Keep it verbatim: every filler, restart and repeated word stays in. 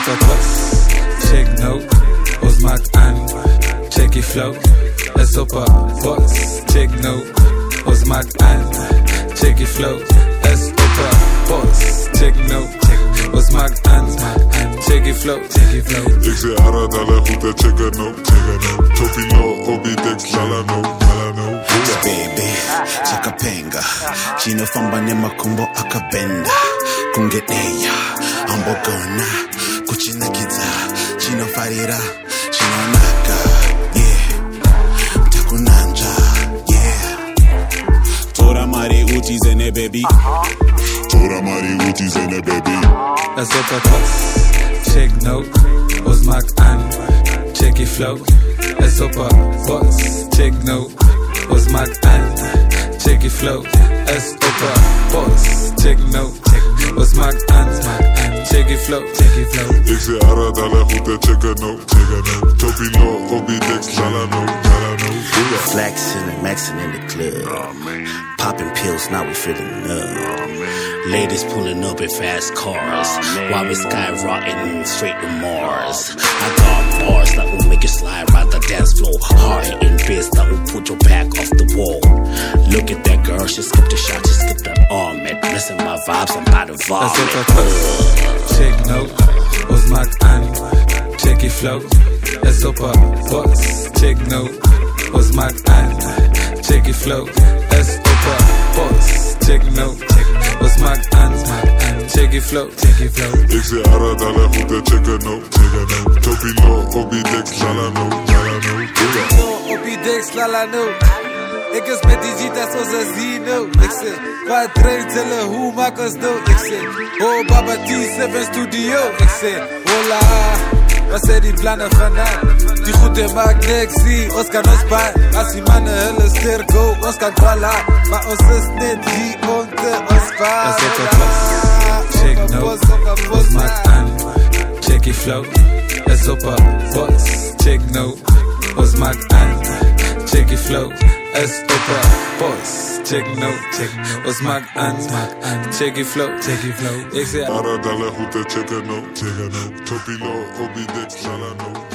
op de klas, check no. Ons maakt aan, check je flow. Es op de box, check no. Ons maakt aan, check je flow. Es op de box, check no. Ons maakt aan, check je flow. Ik zeg Ara, dale goed, checken no. Topi no, obi dex, lala no, lala no. Baby, chakapenga Chino famba ne makumbo akabenda Kungeteya, ambogona Kuchina kiza, chino farira Chino naka, yeah Takunanja, yeah Tora mari uti zene baby Tora mari uti zene baby Es op de klas, check no. Ons maakt aan, check je flow. Es op de box, check no. Ons maakt aan, check je flow. Es op de box, check no. Ons maakt aan, check je flow. Ik zeg Ara, dale goed, checken no. Topi no, obi dex, lala no, lala no. Flexing and maxing in the club Popping pills, now we feeling love Ladies pulling up in fast cars While we skyrocketing straight to Mars I got bars that will make you slide right the dance floor Hard hitting beats that will put your back off the wall Look at that girl, she skipped a shot, she skipped an arm Man, listen my vibes, I'm about to vomit Es op de klas, check no. Ons maakt aan, check je flow. Es op de box, check no. Ons maakt aan, check je flow. Es op de box, check no. Ons maakt aan, check je flow. Ik zeg Ara, dale goed, checken no. Topi no, obi dex, lala no, lala no. No, obi dex, lala no. Ik is met die Gita zoals ze zien no. Ik zeg, wat train tellen, hoe maak ons no. Ik zeg, oh Baba T zeven studio. Ik zeg, hola, wat zijn die plannen vandaan? Die goede maakt niks, zie, ons kan ons pijn. Als die mannen hele sterk go, ons kan kwala. Maar ons is net die onder ons pijn. Es op de klas, check no. Ons maakt aan, check je flow. Es op de box, check no. Ons maakt aan, check je flow. Es op de box, check no. Ons maakt aan, check je flow. Ik zeg Ara, dale goed, checken no. Topi no, obi dex, lala no.